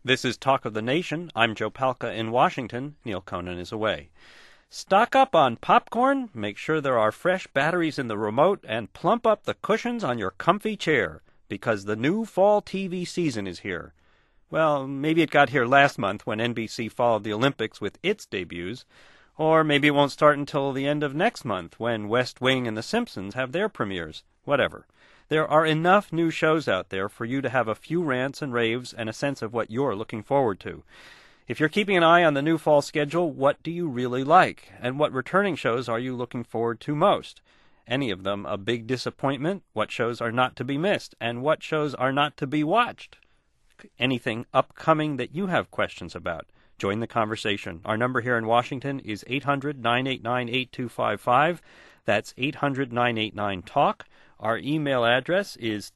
This is Talk of the Nation. I'm Joe Palca in Washington. Neil Conan is away. Stock up on popcorn, make sure there are fresh batteries in the remote, and plump up the cushions on your comfy chair, because the new fall TV season is here. Well, maybe it got here last month when NBC followed the Olympics with its debuts, or maybe it won't start until the end of next month when West Wing and The Simpsons have their premieres. Whatever. There are enough new shows out there for you to have a few rants and raves and a sense of what you're looking forward to. If you're keeping an eye on the new fall schedule, what do you really like? And what returning shows are you looking forward to most? Any of them a big disappointment? What shows are not to be missed? And what shows are not to be watched? Anything upcoming that you have questions about? Join the conversation. Our number here in Washington is 800-989-8255. That's 800-989-TALK. Our email address is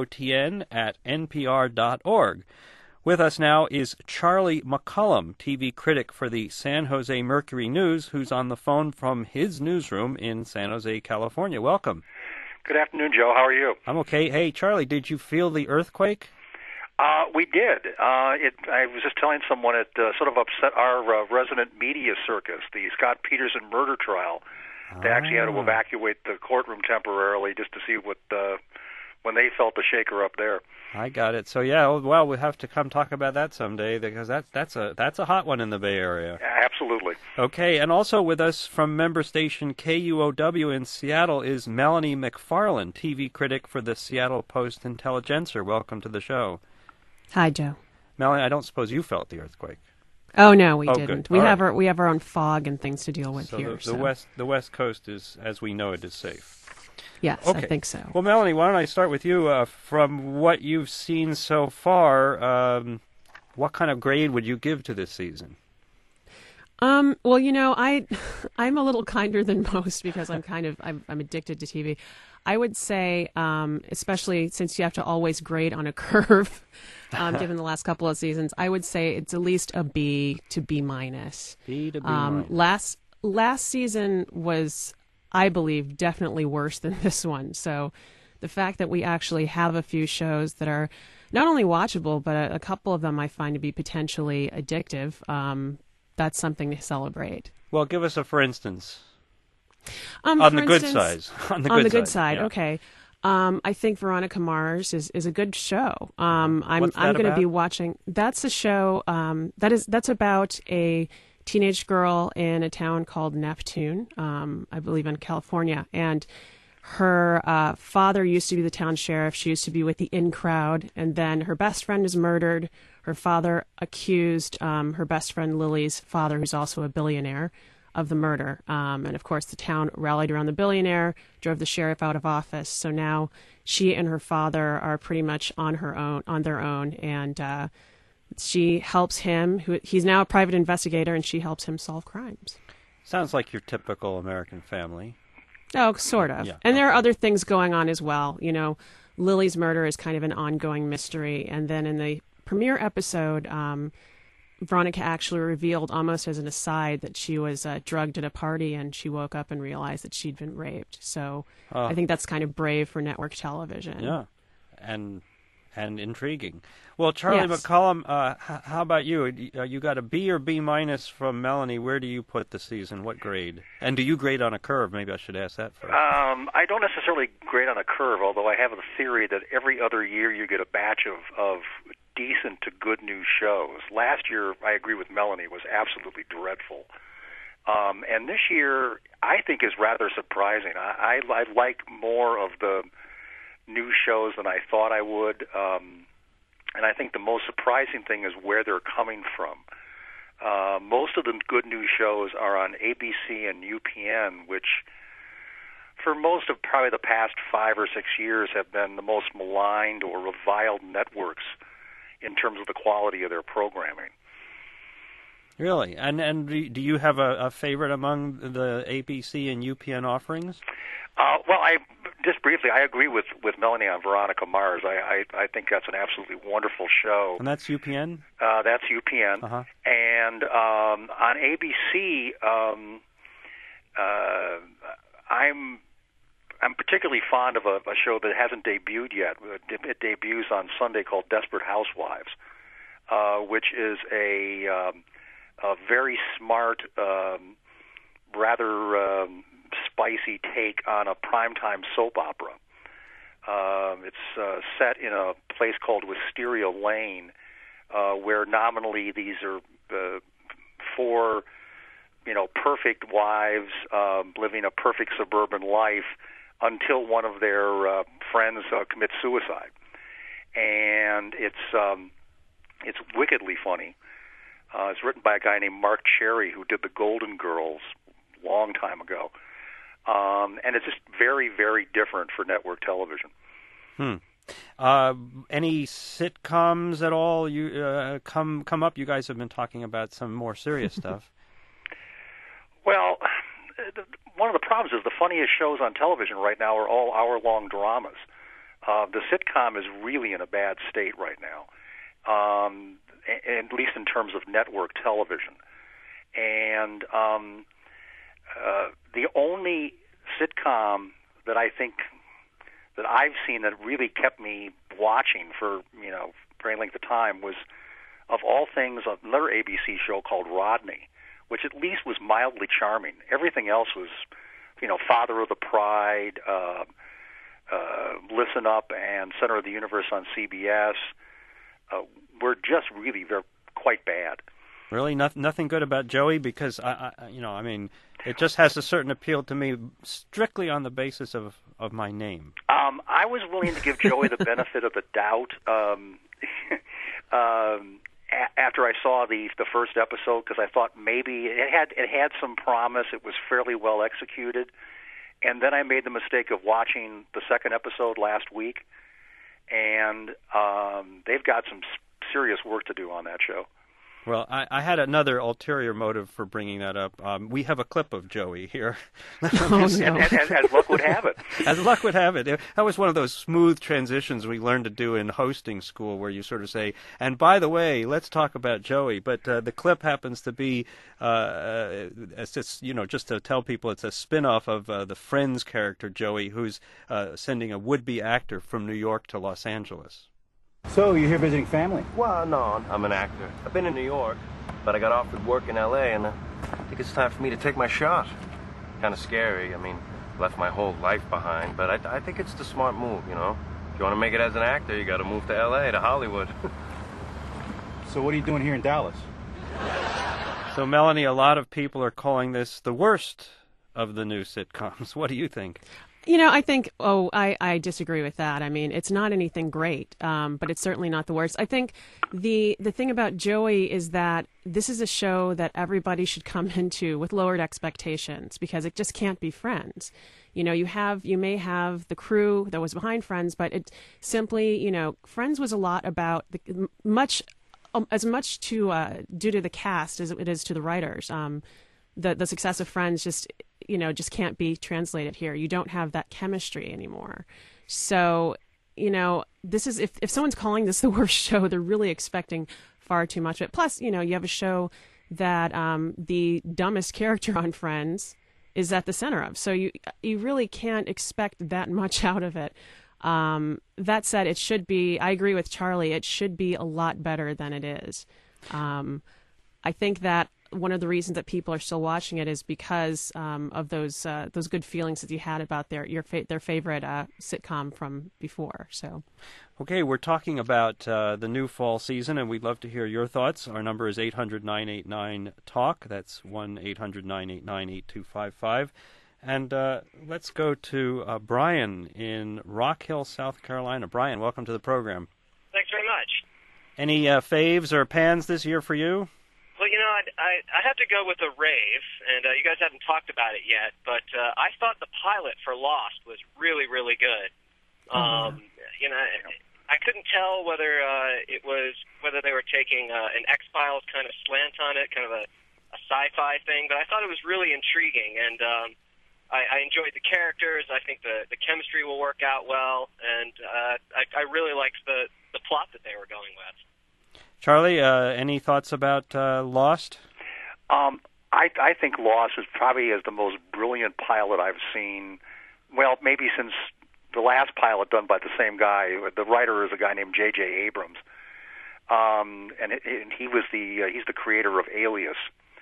totn@npr.org. With us now is Charlie McCollum, TV critic for the San Jose Mercury News, who's on the phone from his newsroom in San Jose, California. Welcome. Good afternoon, Joe. How are you? I'm okay. Hey, Charlie, did you feel the earthquake? We did. I was just telling someone it sort of upset our resident media circus, the Scott Peterson murder trial. They actually had to evacuate the courtroom temporarily just to see what when they felt the shaker up there. I got it. So yeah, well, we'll have to come talk about that someday because that's a hot one in the Bay Area. Absolutely. Okay, and also with us from member station KUOW in Seattle is Melanie McFarland, TV critic for the Seattle Post-Intelligencer. Welcome to the show. Hi, Joe. Melanie, I don't suppose you felt the earthquake. Oh no, we didn't. Good. We have our own fog and things to deal with here. The West Coast is, as we know it, is safe. Yes, okay. I think so. Well, Melanie, why don't I start with you? From what you've seen so far, what kind of grade would you give to this season? Well, you know, I'm a little kinder than most because I'm addicted to TV. I would say, especially since you have to always grade on a curve, given the last couple of seasons, I would say it's at least a B to B minus. B to B minus. Last season was, I believe, definitely worse than this one. So the fact that we actually have a few shows that are not only watchable, but a couple of them I find to be potentially addictive, that's something to celebrate. Well, give us a for instance. On the good side. On the good side, yeah. Okay. I think Veronica Mars is a good show. I'm going to be watching. That's a show that's about a teenage girl in a town called Neptune, I believe in California, and her father used to be the town sheriff. She used to be with the in crowd, and then her best friend is murdered. Her father accused her best friend Lily's father, who's also a billionaire, of the murder. And of course, the town rallied around the billionaire, drove the sheriff out of office. So now she and her father are pretty much on their own, and she helps him. He's now a private investigator, and she helps him solve crimes. Sounds like your typical American family. Oh, sort of. Yeah, and there are other things going on as well. You know, Lily's murder is kind of an ongoing mystery. And then in the premiere episode, Veronica actually revealed almost as an aside that she was drugged at a party and she woke up and realized that she'd been raped. So I think that's kind of brave for network television. Yeah, and intriguing. Well, Charlie Yes. McCollum, how about you? You got a B or B minus from Melanie. Where do you put the season? What grade? And do you grade on a curve? Maybe I should ask that first. I don't necessarily grade on a curve, although I have a theory that every other year you get a batch of decent to good new shows. Last year, I agree with Melanie, was absolutely dreadful. And this year, I think, is rather surprising. I like more of the new shows than I thought I would. And I think the most surprising thing is where they're coming from. Most of the good new shows are on ABC and UPN, which for most of probably the past 5 or 6 years have been the most maligned or reviled networks in terms of the quality of their programming. Really? And do you have a favorite among the ABC and UPN offerings? Well, just briefly, I agree with Melanie on Veronica Mars. I think that's an absolutely wonderful show. And that's UPN? That's UPN. Uh-huh. And on ABC, I'm particularly fond of a show that hasn't debuted yet. It debuts on Sunday called Desperate Housewives. which is a very smart, rather spicy take on a primetime soap opera. It's set in a place called Wisteria Lane, where nominally these are four, perfect wives living a perfect suburban life until one of their friends commits suicide, and it's wickedly funny. It's written by a guy named Mark Cherry, who did The Golden Girls a long time ago, and it's just very, very different for network television. Any sitcoms at all? You come up? You guys have been talking about some more serious stuff. Well, one of the problems is the funniest shows on television right now are all hour-long dramas. The sitcom is really in a bad state right now, at least in terms of network television. And the only sitcom that I think that I've seen that really kept me watching for very length of time was, of all things, another ABC show called Rodney, which at least was mildly charming. Everything else was, Father of the Pride, Listen Up, and Center of the Universe on CBS were just really quite bad. Really, nothing good about Joey, because it just has a certain appeal to me strictly on the basis of my name. I was willing to give Joey the benefit of the doubt after I saw the first episode, because I thought maybe it had some promise. It was fairly well executed, and then I made the mistake of watching the second episode last week, and they've got some serious work to do on that show. Well, I had another ulterior motive for bringing that up. We have a clip of Joey here. Oh, no. As luck would have it. As luck would have it. That was one of those smooth transitions we learned to do in hosting school, where you sort of say, and by the way, let's talk about Joey. But the clip happens to be, just to tell people, it's a spin-off of the Friends character, Joey, who's sending a would-be actor from New York to Los Angeles. So, you're here visiting family? Well, no, I'm an actor. I've been in New York, but I got offered work in L.A., and I think it's time for me to take my shot. Kind of scary. I mean, left my whole life behind, but I think it's the smart move, If you want to make it as an actor, you got to move to L.A., to Hollywood. So what are you doing here in Dallas? So, Melanie, a lot of people are calling this the worst of the new sitcoms. What do you think? I think, I disagree with that. I mean, it's not anything great, but it's certainly not the worst. I think the thing about Joey is that this is a show that everybody should come into with lowered expectations, because it just can't be Friends. You may have the crew that was behind Friends, but it simply, Friends was a lot about as much due to the cast as it is to the writers. The success of Friends just can't be translated here. You don't have that chemistry anymore. So, this is, if someone's calling this the worst show, they're really expecting far too much of it. Plus, you have a show that the dumbest character on Friends is at the center of. So you really can't expect that much out of it. That said, it should be, I agree with Charlie, it should be a lot better than it is. I think that one of the reasons that people are still watching it is because of those good feelings that you had about their favorite sitcom from before. So, okay, we're talking about the new fall season, and we'd love to hear your thoughts. Our number is 800-989-TALK. That's 1-800-989-8255. And let's go to Brian in Rock Hill, South Carolina. Brian, welcome to the program. Thanks very much. Any faves or pans this year for you? Well, I'd have to go with a rave, and you guys haven't talked about it yet, but I thought the pilot for Lost was really, really good. I couldn't tell whether whether they were taking an X-Files kind of slant on it, kind of a sci-fi thing, but I thought it was really intriguing, and I enjoyed the characters. I think the chemistry will work out well, and I really liked the plot that they were going with. Charlie, any thoughts about Lost? I think Lost is probably the most brilliant pilot I've seen, well, maybe since the last pilot done by the same guy. The writer is a guy named J.J. Abrams. and he was he's the creator of Alias.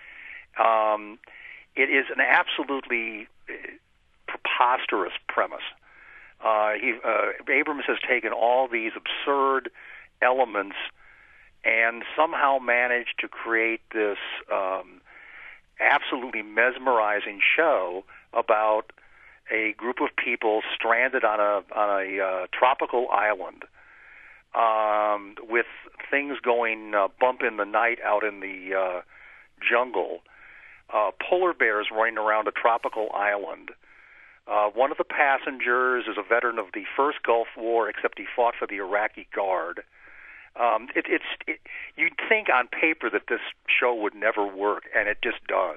It is an absolutely preposterous premise. Abrams has taken all these absurd elements and somehow managed to create this absolutely mesmerizing show about a group of people stranded on a tropical island, with things going bump in the night out in the jungle, polar bears running around a tropical island. One of the passengers is a veteran of the first Gulf War, except he fought for the Iraqi Guard. You'd think on paper that this show would never work, and it just does.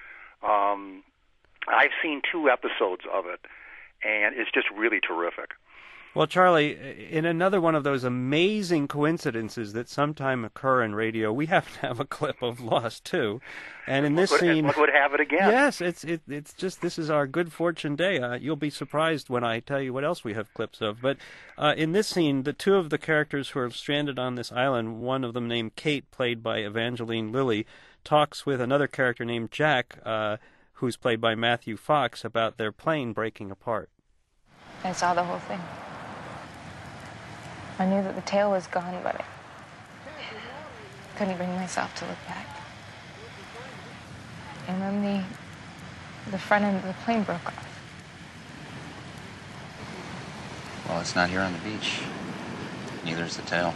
I've seen 2 episodes of it, and it's just really terrific. Well, Charlie, in another one of those amazing coincidences that sometime occur in radio, we happen to have a clip of Lost too, and in this scene, what would have it again? Yes, it's just, this is our good fortune day. You'll be surprised when I tell you what else we have clips of. But in this scene, the 2 of the characters who are stranded on this island, one of them named Kate, played by Evangeline Lilly, talks with another character named Jack, who's played by Matthew Fox, about their plane breaking apart. I saw the whole thing. I knew that the tail was gone, but I couldn't bring myself to look back. And then the front end of the plane broke off. Well, it's not here on the beach. Neither is the tail.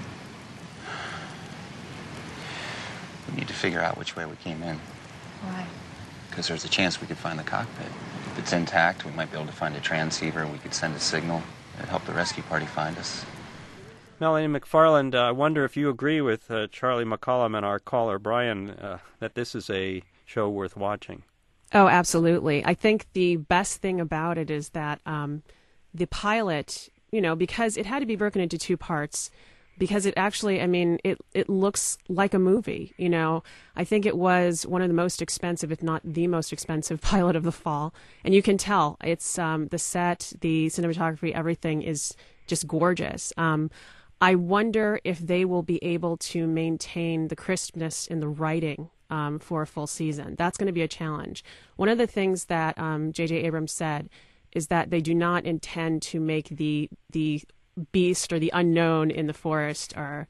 We need to figure out which way we came in. Why? Because there's a chance we could find the cockpit. If it's intact, we might be able to find a transceiver. We could send a signal. It'd help the rescue party find us. Melanie McFarland, I wonder if you agree with Charlie McCollum and our caller, Brian, that this is a show worth watching. Oh, absolutely. I think the best thing about it is that the pilot, because it had to be broken into 2 parts, because it actually, it looks like a movie. I think it was one of the most expensive, if not the most expensive pilot of the fall. And you can tell it's the set, the cinematography, everything is just gorgeous. I wonder if they will be able to maintain the crispness in the writing for a full season. That's going to be a challenge. One of the things that J.J. Abrams said is that they do not intend to make the beast or the unknown in the forest or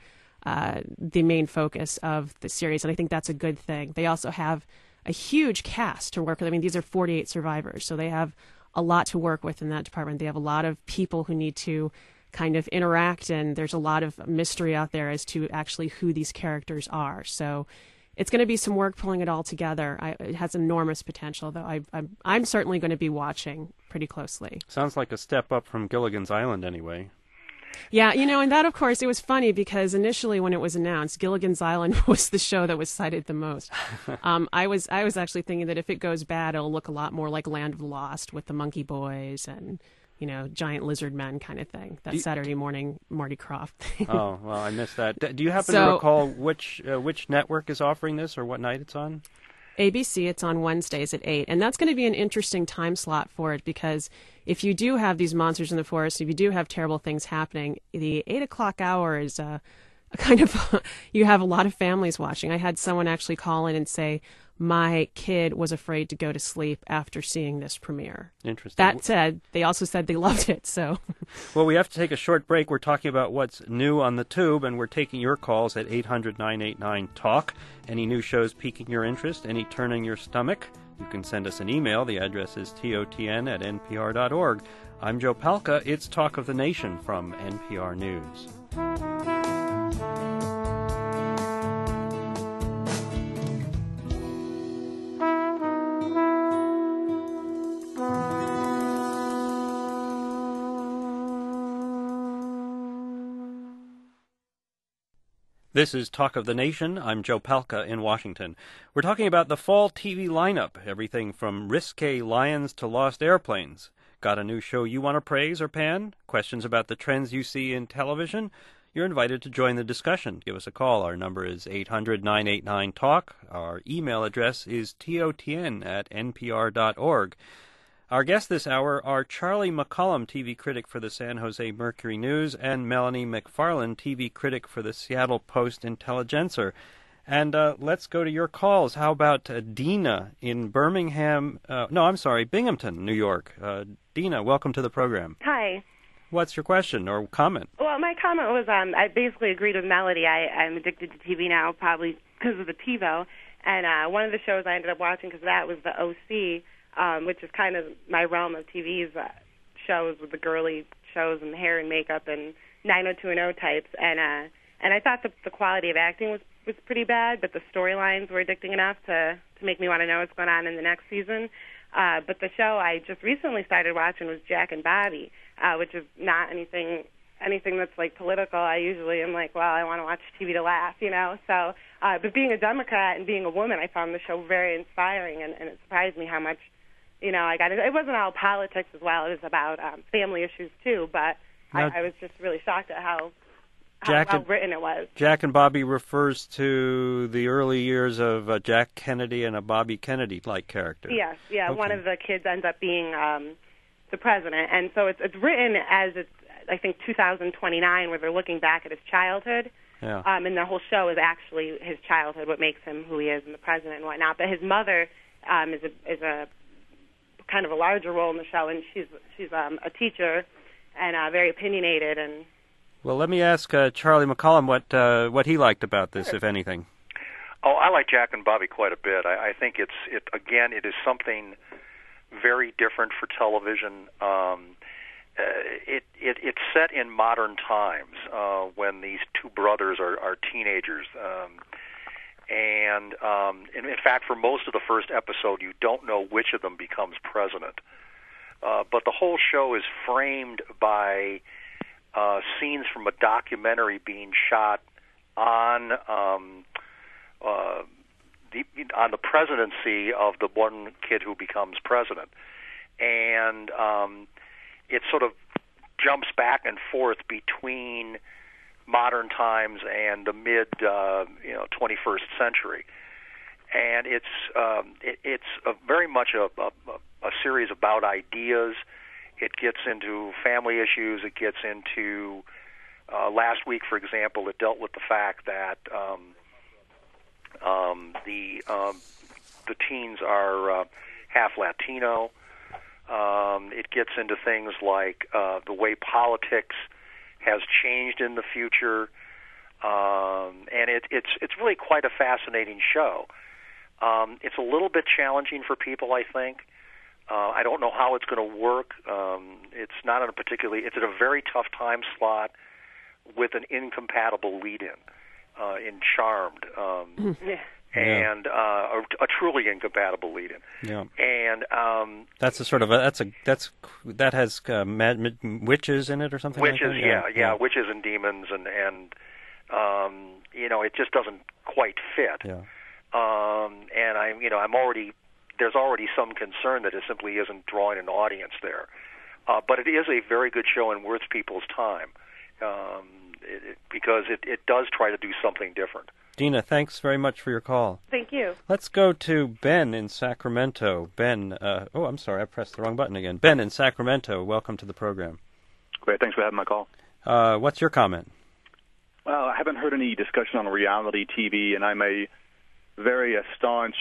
the main focus of the series, and I think that's a good thing. They also have a huge cast to work with. These are 48 survivors, so they have a lot to work with in that department. They have a lot of people who need to kind of interact, and there's a lot of mystery out there as to actually who these characters are. So it's going to be some work pulling it all together. It has enormous potential, though. I'm certainly going to be watching pretty closely. Sounds like a step up from Gilligan's Island, anyway. Yeah, and that, of course, it was funny because initially when it was announced, Gilligan's Island was the show that was cited the most. I was actually thinking that if it goes bad, it'll look a lot more like Land of the Lost with the Monkey Boys and giant lizard men kind of thing. That Saturday morning Marty Krofft thing. Oh, well, I missed that. Do you happen to recall which network is offering this or what night it's on? ABC, it's on Wednesdays at 8. And that's going to be an interesting time slot for it because if you do have these monsters in the forest, if you do have terrible things happening, the 8 o'clock hour is a kind of, you have a lot of families watching. I had someone actually call in and say, my kid was afraid to go to sleep after seeing this premiere. Interesting. That said, they also said they loved it, so. Well, we have to take a short break. We're talking about what's new on the tube, and we're taking your calls at 800-989-TALK. Any new shows piquing your interest? Any turning your stomach? You can send us an email. The address is totn@npr.org. I'm Joe Palca. It's Talk of the Nation from NPR News. This is Talk of the Nation. I'm Joe Palca in Washington. We're talking about the fall TV lineup, everything from risque lions to lost airplanes. Got a new show you want to praise or pan? Questions about the trends you see in television? You're invited to join the discussion. Give us a call. Our number is 800-989-TALK. Our email address is totn@npr.org. Our guests this hour are Charlie McCollum, TV critic for the San Jose Mercury News, and Melanie McFarland, TV critic for the Seattle Post-Intelligencer. And let's go to your calls. How about Dina in Binghamton, New York. Dina, welcome to the program. Hi. What's your question or comment? Well, my comment was I basically agreed with Melody. I'm addicted to TV now, probably because of the TiVo. And one of the shows I ended up watching because of that was the OC, which is kind of my realm of TV's shows with the girly shows and hair and makeup and 90210 types. And I thought the quality of acting was pretty bad, but the storylines were addicting enough to make me want to know what's going on in the next season. But the show I just recently started watching was Jack and Bobby, which is not anything that's like political. I usually am like, well, I want to watch TV to laugh, you know. So, but being a Democrat and being a woman, I found the show very inspiring, and it surprised me how much, you know, I got. It wasn't all politics as well. It was about family issues too. But I was just really shocked at how well written it was. Jack and Bobby refers to the early years of a Jack Kennedy and a Bobby Kennedy-like character. Yes, yeah. Okay. One of the kids ends up being the president, and so it's written as I think 2029, where they're looking back at his childhood. Yeah. And the whole show is actually his childhood, what makes him who he is, and the president and whatnot. But his mother is a kind of a larger role in the show, and she's a teacher and very opinionated and. Well, let me ask Charlie McCollum what he liked about this, if anything. Oh, I like Jack and Bobby quite a bit. I think it is something very different for television. It's set in modern times when these two brothers are teenagers, and in fact, for most of the first episode, you don't know which of them becomes president. But the whole show is framed by scenes from a documentary being shot on the presidency of the one kid who becomes president, and it sort of jumps back and forth between modern times and the mid 21st century, and it's very much a series about ideas. It gets into family issues. It gets into last week, for example, it dealt with the fact that the teens are half Latino. It gets into things like the way politics has changed in the future, and it's really quite a fascinating show. It's a little bit challenging for people, I think. I don't know how it's going to work. It's not on it's at a very tough time slot with an incompatible lead-in in Charmed, and a truly incompatible lead-in. Yeah. And that's a sort of that has witches in it or something. Witches, like that? Yeah, witches and demons, and it just doesn't quite fit. Yeah. And I'm already. There's already some concern that it simply isn't drawing an audience there. But it is a very good show and worth people's time because it does try to do something different. Dina, thanks very much for your call. Thank you. Let's go to Ben in Sacramento. Ben, I'm sorry, I pressed the wrong button again. Ben in Sacramento, welcome to the program. Great, thanks for having my call. What's your comment? Well, I haven't heard any discussion on reality TV, and I'm a very staunch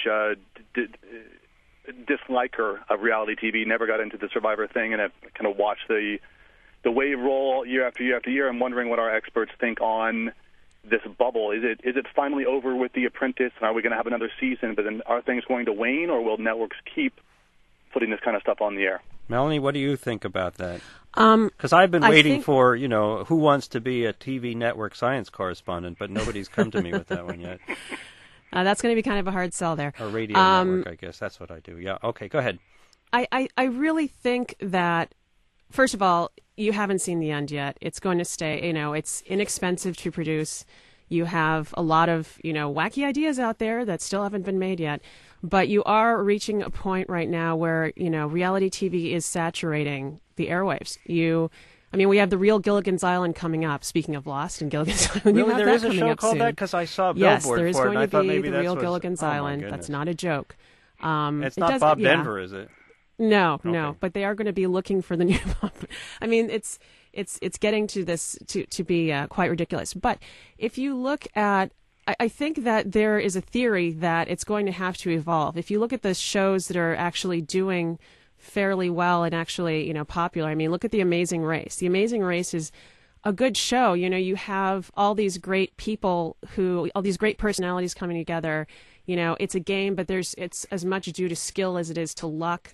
disliker of reality TV. Never got into the Survivor thing, and I've kind of watched the wave roll year after year after year. I'm wondering what our experts think on this bubble. Is it finally over with The Apprentice, and are we going to have another season? But then are things going to wane, or will networks keep putting this kind of stuff on the air? Melanie, what do you think about that? Because I've been waiting for, who wants to be a TV network science correspondent, but nobody's come to me with that one yet. That's going to be kind of a hard sell there. A radio network, I guess. That's what I do. Yeah. Okay, go ahead. I really think that, first of all, you haven't seen the end yet. It's going to stay, it's inexpensive to produce. You have a lot of, wacky ideas out there that still haven't been made yet. But you are reaching a point right now where, reality TV is saturating the airwaves. We have the real Gilligan's Island coming up. Speaking of Lost and Gilligan's Island, really, there is a show called that? Because I saw a billboard for it. Yes, there is going to be the real was... Gilligan's Island. That's not a joke. It's not Bob Denver, is it? No, but they are going to be looking for the new pop. I mean, it's getting to this to be quite ridiculous. But if you look at, I think that there is a theory that it's going to have to evolve. If you look at the shows that are actually doing fairly well and actually, popular. I mean, look at The Amazing Race. The Amazing Race is a good show. You have all these great people all these great personalities coming together. It's a game, but it's as much due to skill as it is to luck.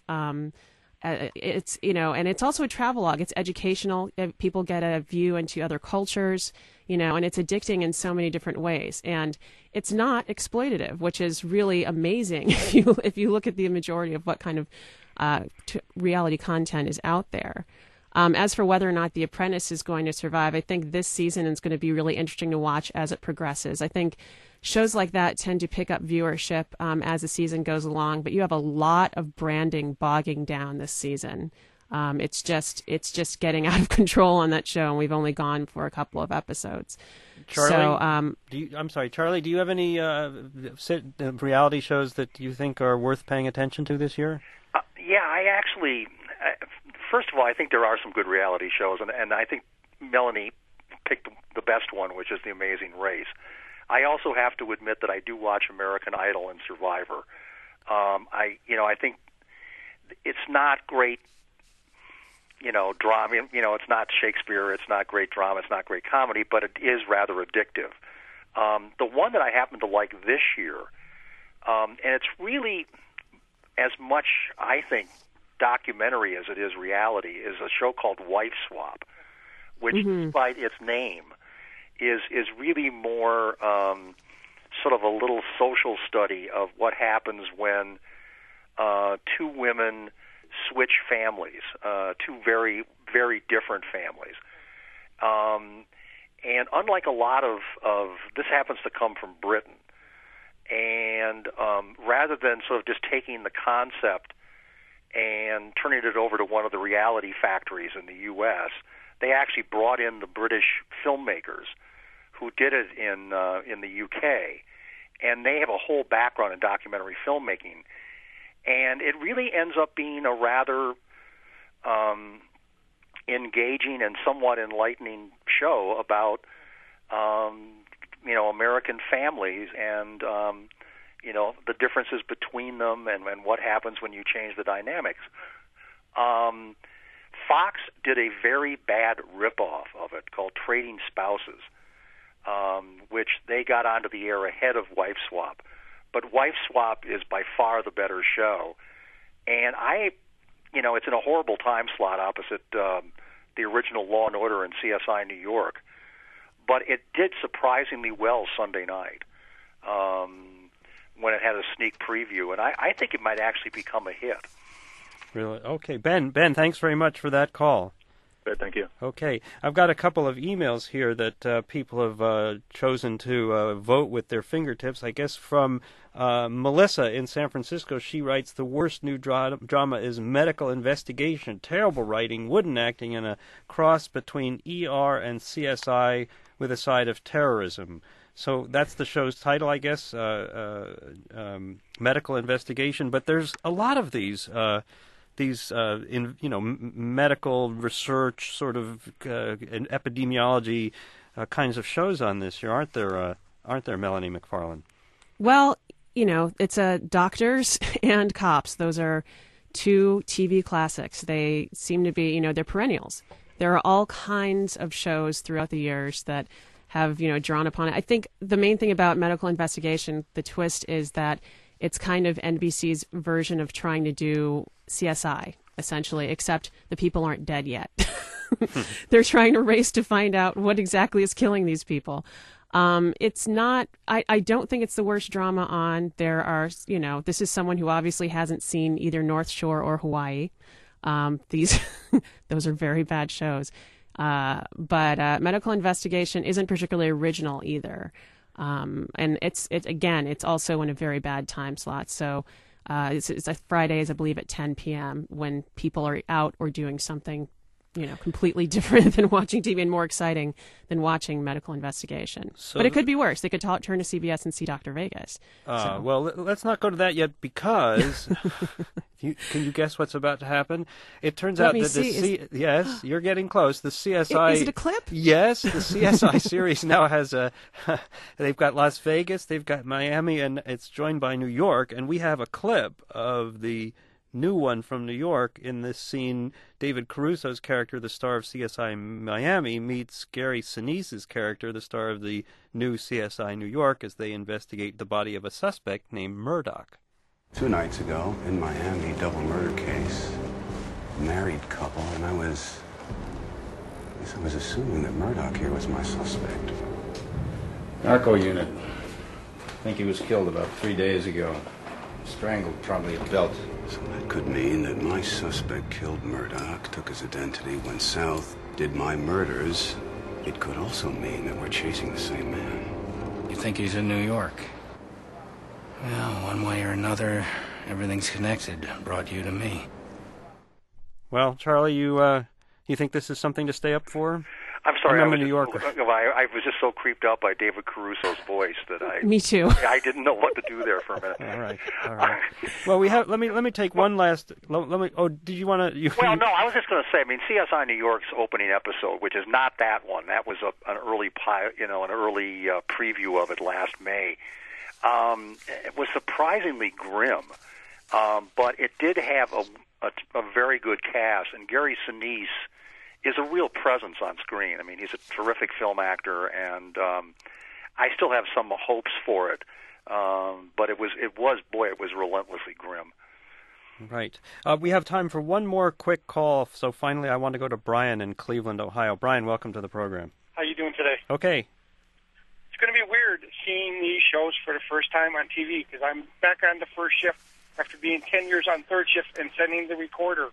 It's, and it's also a travelogue. It's educational. People get a view into other cultures, and it's addicting in so many different ways. And it's not exploitative, which is really amazing if you look at the majority of what kind of reality content is out there. As for whether or not The Apprentice is going to survive, I think this season is going to be really interesting to watch as it progresses. I think shows like that tend to pick up viewership as the season goes along, but you have a lot of branding bogging down this season. It's just getting out of control on that show, and we've only gone for a couple of episodes. Charlie, so, I'm sorry, Charlie, do you have any reality shows that you think are worth paying attention to this year? Yeah, I actually, first of all, I think there are some good reality shows, and I think Melanie picked the best one, which is The Amazing Race. I also have to admit that I do watch American Idol and Survivor. I think it's not great, drama. It's not Shakespeare. It's not great drama. It's not great comedy, but it is rather addictive. The one that I happen to like this year, and it's really as much, I think, documentary as it is reality, is a show called Wife Swap, which, despite its name, is really more sort of a little social study of what happens when two women switch families, two very, very different families. And unlike a lot of this happens to come from Britain, and rather than sort of just taking the concept and turning it over to one of the reality factories in the U.S., they actually brought in the British filmmakers who did it in the U.K., and they have a whole background in documentary filmmaking. And it really ends up being a rather engaging and somewhat enlightening show about American families and the differences between them and what happens when you change the dynamics. Fox did a very bad ripoff of it called Trading Spouses, which they got onto the air ahead of Wife Swap. But Wife Swap is by far the better show. And it's in a horrible time slot opposite the original Law and Order and CSI New York. But it did surprisingly well Sunday night when it had a sneak preview. And I think it might actually become a hit. Really? Okay. Ben, thanks very much for that call. Good, thank you. Okay. I've got a couple of emails here that people have chosen to vote with their fingertips. I guess from Melissa in San Francisco, she writes, the worst new drama is Medical Investigation. Terrible writing, wooden acting, and a cross between ER and CSI with a side of terrorism. So that's the show's title, I guess, Medical Investigation. But there's a lot of these medical research sort of and epidemiology kinds of shows on this year, aren't there, Melanie McFarland? Well, it's doctors and cops. Those are two TV classics. They seem to be, they're perennials. There are all kinds of shows throughout the years that have, drawn upon it. I think the main thing about Medical Investigation, the twist is that it's kind of NBC's version of trying to do CSI, essentially, except the people aren't dead yet. They're trying to race to find out what exactly is killing these people. It's not, I don't think it's the worst drama on. There are, this is someone who obviously hasn't seen either North Shore or Hawaii. Those are very bad shows. But Medical Investigation isn't particularly original either. And it's also in a very bad time slot. So it's Fridays, I believe, at 10 p.m. when people are out or doing something completely different than watching TV and more exciting than watching medical investigation. But it could be worse. They could turn to CBS and see Dr. Vegas. Well, let's not go to that yet because can you guess what's about to happen? It turns out that yes, you're getting close. The CSI... Is it a clip? Yes, the CSI series now has they've got Las Vegas, they've got Miami, and it's joined by New York, and we have a clip of the new one from New York. In this scene, David Caruso's character, the star of CSI Miami, meets Gary Sinise's character, the star of the new CSI New York, as they investigate the body of a suspect named Murdoch. 2 nights ago, in Miami, double murder case, married couple, and I was assuming that Murdoch here was my suspect. Narco unit. I think he was killed about 3 days ago. Strangled, probably a belt. So that could mean that my suspect killed Murdoch, took his identity, went south, did my murders. It could also mean that we're chasing the same man. You think he's in New York? Well, one way or another, everything's connected. Brought you to me. Well, Charlie, you think this is something to stay up for? I'm sorry, I'm a New Yorker. I was just so creeped out by David Caruso's voice that Me too. I didn't know what to do there for a minute. All right. Well, we have. Let me take one last. Let me. Oh, did you want to? Well, no, I was just going to say. I mean, CSI New York's opening episode, which is not that one. That was an early preview of it last May. It was surprisingly grim, but it did have a very good cast, and Gary Sinise is a real presence on screen. I mean, he's a terrific film actor, and I still have some hopes for it. But it was relentlessly grim. Right. We have time for one more quick call. So finally, I want to go to Brian in Cleveland, Ohio. Brian, welcome to the program. How you doing today? Okay. It's going to be weird seeing these shows for the first time on TV because I'm back on the first shift after being 10 years on third shift and sending the recorder.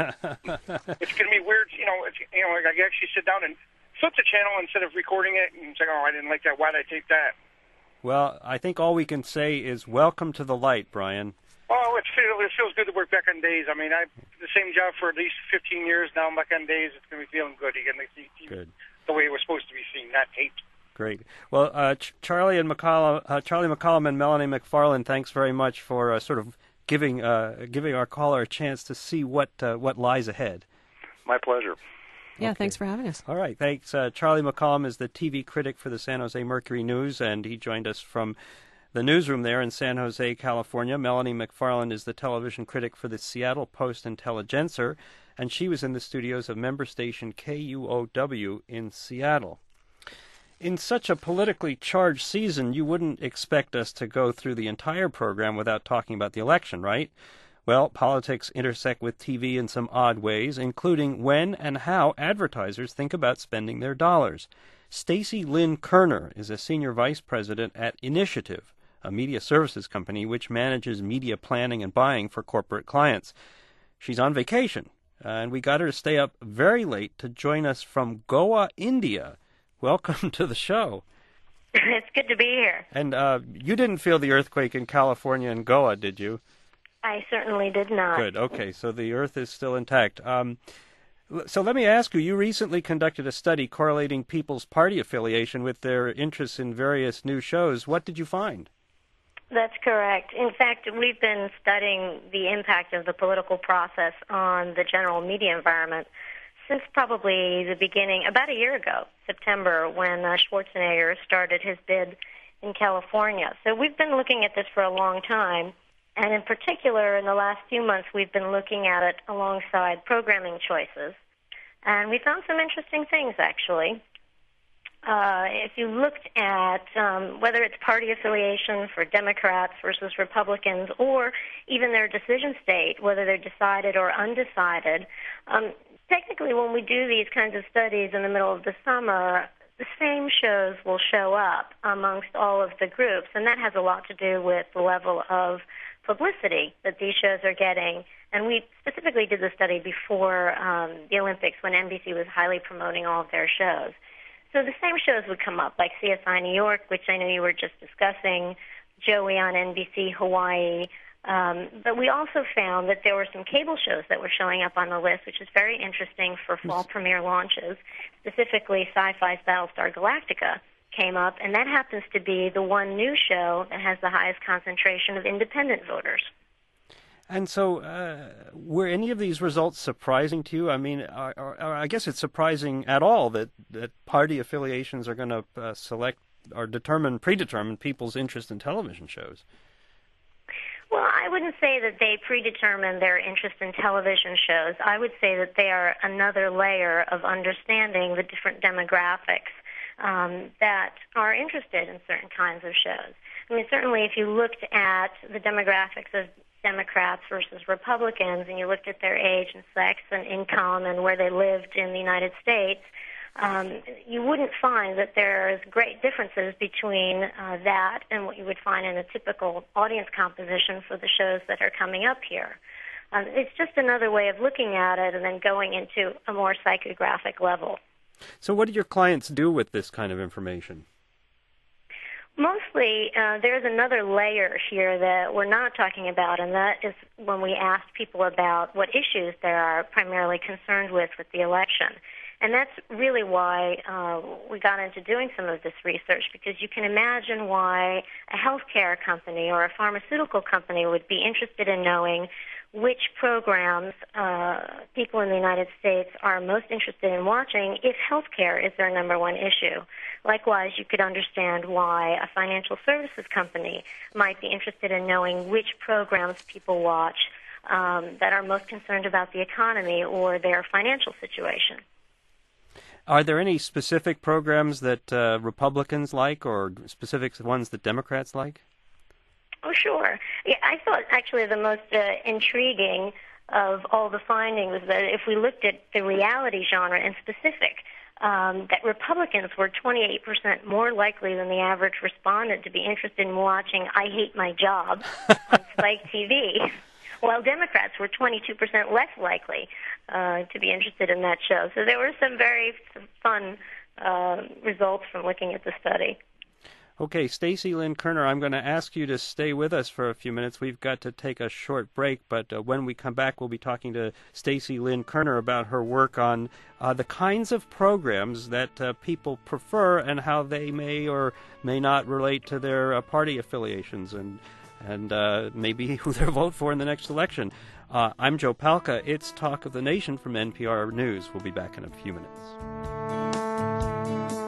It's going to be weird, like I actually sit down and flip the channel instead of recording it and say, oh, I didn't like that. Why'd I take that? Well, I think all we can say is welcome to the light, Brian. Oh, it feels good to work back on days. I mean, I the same job for at least 15 years now. I'm back on days. It's going to be feeling good. You're going to see TV the way it was supposed to be seen, not taped. Great. Well, Charlie McCollum and Melanie McFarland, thanks very much for sort of giving our caller a chance to see what lies ahead. My pleasure. Yeah, Okay. Thanks for having us. All right, thanks. Charlie McCollum is the TV critic for the San Jose Mercury News, and he joined us from the newsroom there in San Jose, California. Melanie McFarland is the television critic for the Seattle Post-Intelligencer, and she was in the studios of member station KUOW in Seattle. In such a politically charged season, you wouldn't expect us to go through the entire program without talking about the election, right? Well, politics intersect with TV in some odd ways, including when and how advertisers think about spending their dollars. Stacy Lynn Kerner is a senior vice president at Initiative, a media services company which manages media planning and buying for corporate clients. She's on vacation, and we got her to stay up very late to join us from Goa, India. Welcome to the show. It's good to be here. And you didn't feel the earthquake in California and Goa, did you? I certainly did not. Good. Okay, so the Earth is still intact. So let me ask you, you recently conducted a study correlating people's party affiliation with their interests in various new shows. What did you find? That's correct. In fact, we've been studying the impact of the political process on the general media environment since probably the beginning, about a year ago, September, when Schwarzenegger started his bid in California. So we've been looking at this for a long time, and in particular, in the last few months, we've been looking at it alongside programming choices. And we found some interesting things, actually. If you looked at whether it's party affiliation for Democrats versus Republicans, or even their decision state, whether they're decided or undecided, technically when we do these kinds of studies in the middle of the summer, the same shows will show up amongst all of the groups, and that has a lot to do with the level of publicity that these shows are getting. And we specifically did the study before the Olympics when NBC was highly promoting all of their shows. So the same shows would come up, like CSI New York, which I know you were just discussing, Joey on NBC Hawaii, But we also found that there were some cable shows that were showing up on the list, which is very interesting for fall premiere launches. Specifically, Sci-Fi's Battlestar Galactica came up, and that happens to be the one new show that has the highest concentration of independent voters. And so, were any of these results surprising to you? I mean, I guess it's surprising at all that party affiliations are going to select or predetermine people's interest in television shows. Well, I wouldn't say that they predetermine their interest in television shows. I would say that they are another layer of understanding the different demographics that are interested in certain kinds of shows. I mean, certainly if you looked at the demographics of Democrats versus Republicans, and you looked at their age and sex and income and where they lived in the United States, you wouldn't find that there's great differences between that and what you would find in a typical audience composition for the shows that are coming up here. It's just another way of looking at it and then going into a more psychographic level. So what do your clients do with this kind of information? Mostly, there's another layer here that we're not talking about, and that is when we ask people about what issues they are primarily concerned with the election. And that's really why we got into doing some of this research, because you can imagine why a healthcare company or a pharmaceutical company would be interested in knowing which programs people in the United States are most interested in watching if healthcare is their number one issue. Likewise, you could understand why a financial services company might be interested in knowing which programs people watch that are most concerned about the economy or their financial situation. Are there any specific programs that Republicans like or specific ones that Democrats like? Oh, sure. Yeah, I thought actually the most intriguing of all the findings was that if we looked at the reality genre in specific, that Republicans were 28% more likely than the average respondent to be interested in watching I Hate My Job on Spike TV, while Democrats were 22% less likely to be interested in that show. So there were some very fun results from looking at the study. Okay, Stacy Lynn Kerner, I'm going to ask you to stay with us for a few minutes. We've got to take a short break, but when we come back, we'll be talking to Stacy Lynn Kerner about her work on the kinds of programs that people prefer and how they may or may not relate to their party affiliations and maybe who they'll vote for in the next election. I'm Joe Palca. It's Talk of the Nation from NPR News. We'll be back in a few minutes.